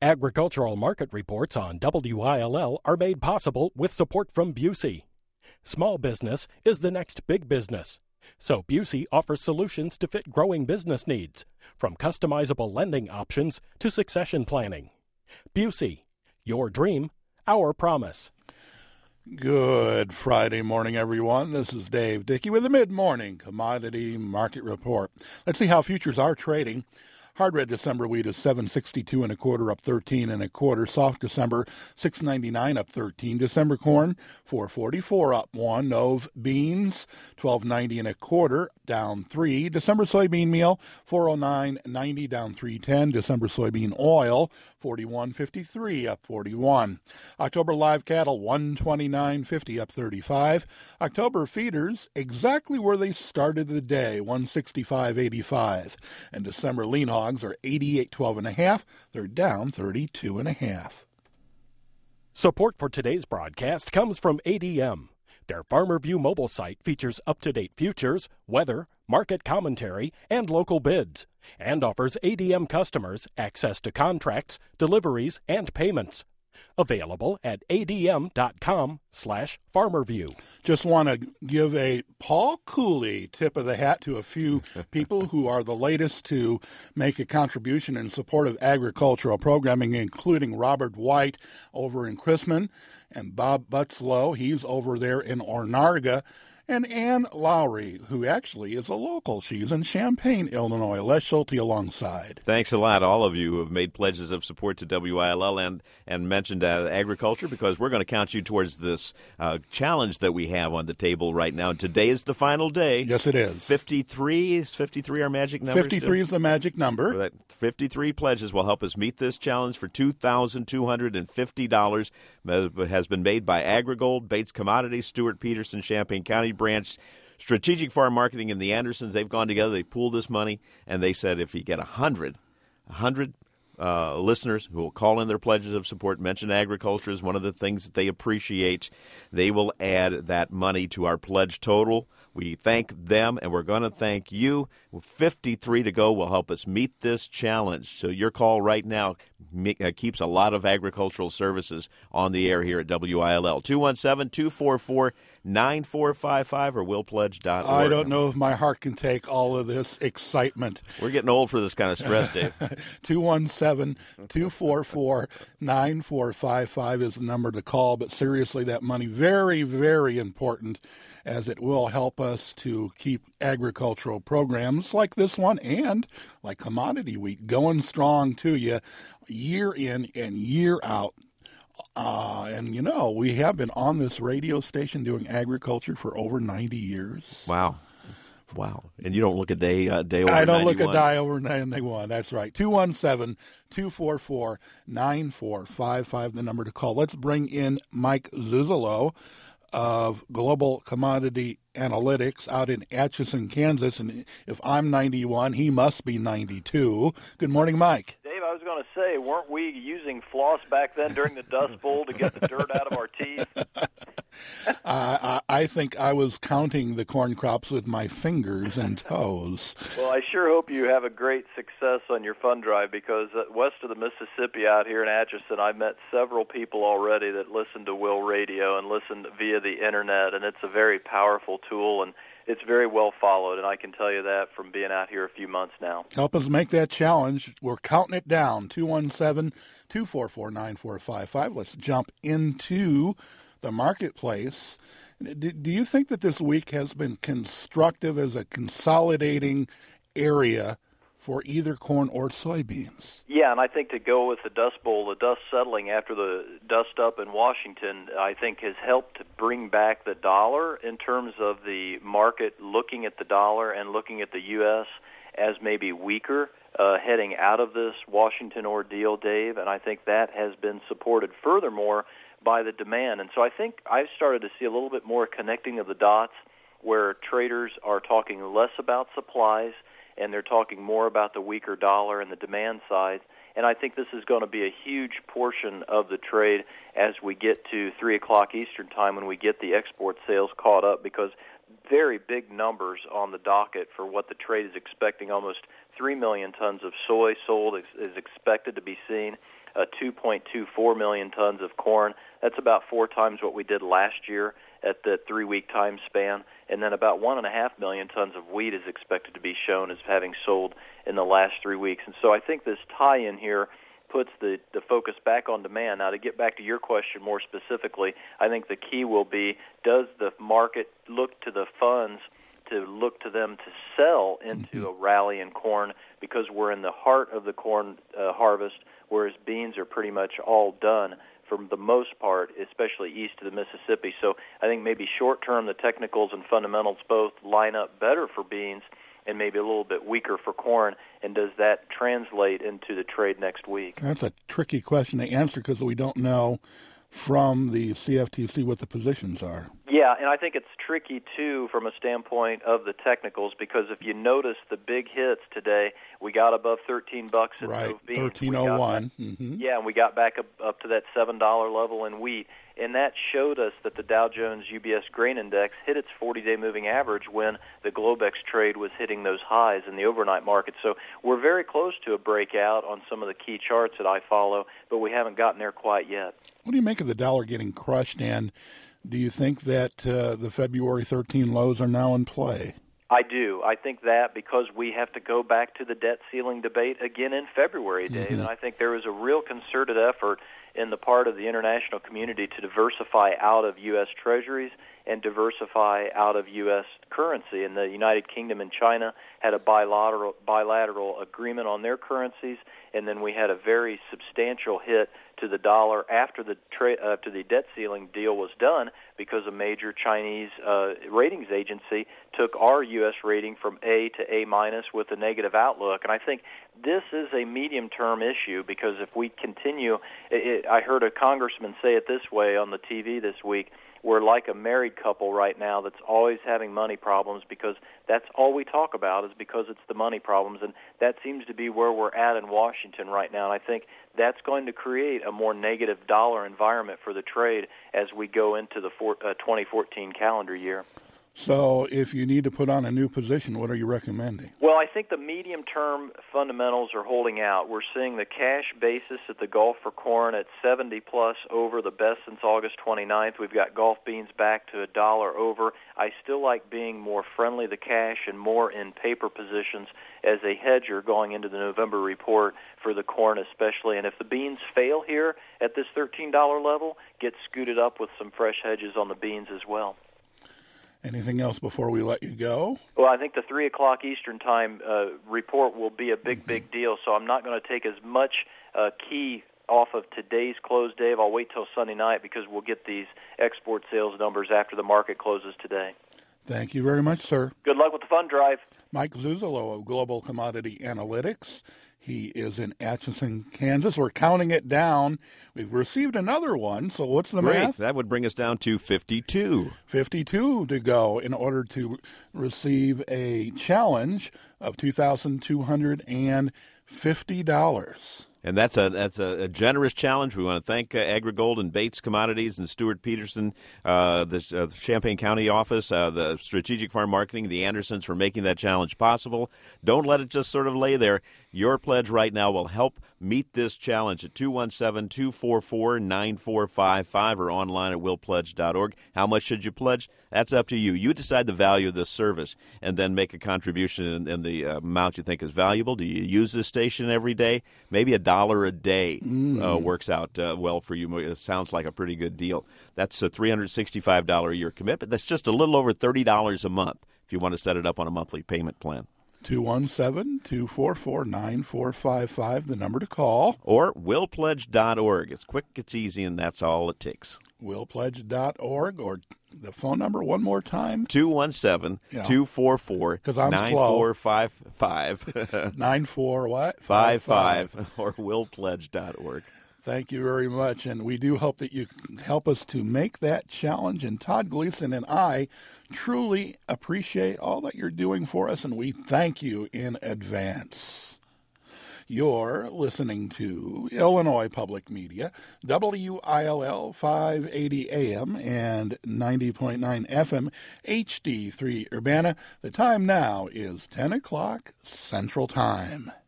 Agricultural market reports on WILL are made possible with support from Busey. Small business is the next big business. So Busey offers solutions to fit growing business needs, from customizable lending options to succession planning. Busey, your dream, our promise. Good Friday morning, everyone. This is Dave Dickey with the Mid-Morning Commodity Market Report. Let's see how futures are trading. Hard red December wheat is $7.62 1/4, up 13 1/4. Soft December $6.99, up 13. December corn $4.44, up 1. Nove beans $12.90 1/4, down 3. December soybean meal $409.90, down 3.10. December soybean oil $41.53, up 41. October live cattle $129.50, up 35. October feeders exactly where they started the day, $165.85. And December lean hogs are 88.12 1/2. They're down 32 1/2. Support for today's broadcast comes from ADM. Their Farmer View mobile site features up-to-date futures, weather, market commentary, and local bids, and offers ADM customers access to contracts, deliveries, and payments. Available at adm.com/farmerview. Just want to give a Paul Cooley tip of the hat to a few people who are the latest to make a contribution in support of agricultural programming, including Robert White over in Chrisman and Bob Butzlow. He's over there in Ornarga. And Ann Lowry, who actually is a local. She's in Champaign, Illinois. Les Schulte alongside. Thanks a lot, all of you who have made pledges of support to WILL and mentioned agriculture, because we're going to count you towards this challenge that we have on the table right now. Today is the final day. Yes, it is. 53. Is 53 our magic number? 53 is the magic number. 53 pledges will help us meet this challenge for $2,250. Has been made by AgriGold, Bates Commodities, Stuart Peterson, Champaign County Branch, Strategic Farm Marketing, and the Andersons. They've gone together. They pooled this money, and they said if you get 100 listeners who will call in their pledges of support, mention agriculture is one of the things that they appreciate, they will add that money to our pledge total. We thank them, and we're going to thank you. 53 to go will help us meet this challenge. So your call right now keeps a lot of agricultural services on the air here at WILL. 217-244-9455 or willpledge.org. I don't know if my heart can take all of this excitement. We're getting old for this kind of stress, Dave. 217-244-9455 is the number to call. But seriously, that money, very, very important, as it will help us to keep agricultural programs like this one and like Commodity Week going strong to you year in and year out. And, you know, we have been on this radio station doing agriculture for over 90 years. Wow. And you don't look a day over 91. I don't look a day over 91. That's right. 217-244-9455, the number to call. Let's bring in Mike Zuzolo of Global Commodity Analytics out in Atchison, Kansas. And if I'm 91, he must be 92. Good morning, Mike. Dave, I was going to say, weren't we using floss back then during the Dust Bowl to get the dirt out of our teeth? I think I was counting the corn crops with my fingers and toes. Well, I sure hope you have a great success on your fund drive, because west of the Mississippi out here in Atchison, I've met several people already that listen to Will Radio and listen via the Internet, and it's a very powerful tool, and it's very well followed, and I can tell you that from being out here a few months now. Help us make that challenge. We're counting it down, 217-244-9455. Let's jump into the marketplace. Do you think that this week has been constructive as a consolidating area for either corn or soybeans? Yeah, and I think to go with the Dust Bowl, the dust settling after the dust up in Washington, I think has helped to bring back the dollar in terms of the market looking at the dollar and looking at the U.S. as maybe weaker heading out of this Washington ordeal, Dave, and I think that has been supported furthermore by the demand. And so I think I've started to see a little bit more connecting of the dots where traders are talking less about supplies and they're talking more about the weaker dollar and the demand side. And I think this is going to be a huge portion of the trade as we get to 3 o'clock Eastern time when we get the export sales caught up, because very big numbers on the docket for what the trade is expecting. Almost 3 million tons of soy sold is expected to be seen. 2.24 million tons of corn. That's about 4 times what we did last year at the 3-week time span. And then about 1.5 million tons of wheat is expected to be shown as having sold in the last 3 weeks. And so I think this tie-in here puts the focus back on demand. Now, to get back to your question more specifically, I think the key will be, does the market look to the funds to look to them to sell into a rally in corn, because we're in the heart of the corn harvest, whereas beans are pretty much all done for the most part, especially east of the Mississippi. So I think maybe short-term the technicals and fundamentals both line up better for beans and maybe a little bit weaker for corn, and does that translate into the trade next week? That's a tricky question to answer because we don't know from the CFTC what the positions are. Yeah, and I think it's tricky, too, from a standpoint of the technicals, because if you notice the big hits today, we got above $13 in right, beans. $13.01. Yeah, and we got back up to that $7 level in wheat. And that showed us that the Dow Jones UBS Grain Index hit its 40-day moving average when the Globex trade was hitting those highs in the overnight market. So we're very close to a breakout on some of the key charts that I follow, but we haven't gotten there quite yet. What do you make of the dollar getting crushed, and do you think that the February 13 lows are now in play? I do. I think that because we have to go back to the debt ceiling debate again in February, Dave, and I think there is a real concerted effort in the part of the international community to diversify out of U.S. treasuries and diversify out of U.S. currency. And the United Kingdom and China had a bilateral agreement on their currencies, and then we had a very substantial hit to the dollar after the debt ceiling deal was done, because a major Chinese ratings agency took our U.S. rating from A to A- with a negative outlook. And I think this is a medium-term issue, because if we continue, I heard a congressman say it this way on the TV this week: we're like a married couple right now that's always having money problems, because that's all we talk about, is because it's the money problems. And that seems to be where we're at in Washington right now. And I think that's going to create a more negative dollar environment for the trade as we go into the 2014 calendar year. So if you need to put on a new position, what are you recommending? Well, I think the medium-term fundamentals are holding out. We're seeing the cash basis at the Gulf for corn at 70-plus over, the best since August 29th. We've got Gulf beans back to $1 over. I still like being more friendly to cash and more in paper positions as a hedger going into the November report for the corn especially. And if the beans fail here at this $13 level, get scooted up with some fresh hedges on the beans as well. Anything else before we let you go? Well, I think the 3 o'clock Eastern Time report will be a big deal, so I'm not going to take as much key off of today's close, Dave. I'll wait till Sunday night, because we'll get these export sales numbers after the market closes today. Thank you very much, sir. Good luck with the fund drive. Mike Zuzolo of Global Commodity Analytics. He is in Atchison, Kansas. We're counting it down. We've received another one, so what's the math? That would bring us down to 52. 52 to go in order to receive a challenge of $2,250. And that's a generous challenge. We want to thank AgriGold and Bates Commodities and Stuart Peterson, the Champaign County office, the Strategic Farm Marketing, the Andersons, for making that challenge possible. Don't let it just sort of lay there. Your pledge right now will help meet this challenge at 217-244-9455 or online at willpledge.org. How much should you pledge? That's up to you. You decide the value of this service and then make a contribution in the amount you think is valuable. Do you use this station every day? Maybe $1 a day works out well for you. It sounds like a pretty good deal. That's a $365 a year commitment. That's just a little over $30 a month if you want to set it up on a monthly payment plan. 217-244-9455, the number to call. Or willpledge.org. It's quick, it's easy, and that's all it takes. Willpledge.org, or the phone number one more time. 217-244-9455. 94 what? 55. Or willpledge.org. Thank you very much, and we do hope that you can help us to make that challenge. And Todd Gleason and I truly appreciate all that you're doing for us, and we thank you in advance. You're listening to Illinois Public Media, WILL 580 AM and 90.9 FM, HD3 Urbana. The time now is 10 o'clock Central Time.